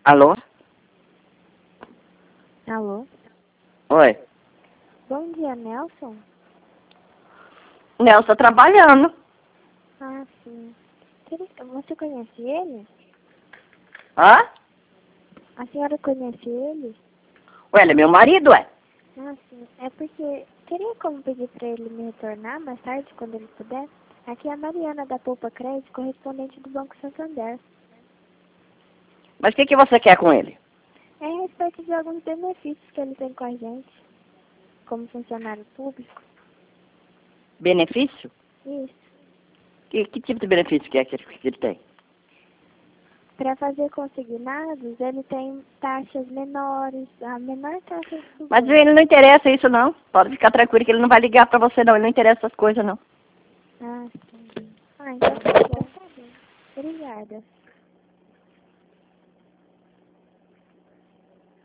Alô? Alô? Oi. Bom dia, Nelson? Nelson tá trabalhando. Ah, sim. Você conhece ele? Hã? A senhora conhece ele? Ué, ele é meu marido, ué. Ah, sim. É porque teria como pedir para ele me retornar mais tarde, quando ele puder? Aqui é a Mariana da Poupa Crédito, correspondente do Banco Santander. Mas o que você quer com ele? É a respeito de alguns benefícios que ele tem com a gente, como funcionário público. Benefício? Isso. Que tipo de benefício que é que ele tem? Para fazer consignados, ele tem taxas menores, a menor taxa do Mas banco. ele não interessa isso, não. Pode ficar tranquilo que ele não vai ligar pra você, não. Ele não interessa essas coisas, não. Ah, sim. Ah, então tá bom. Obrigada.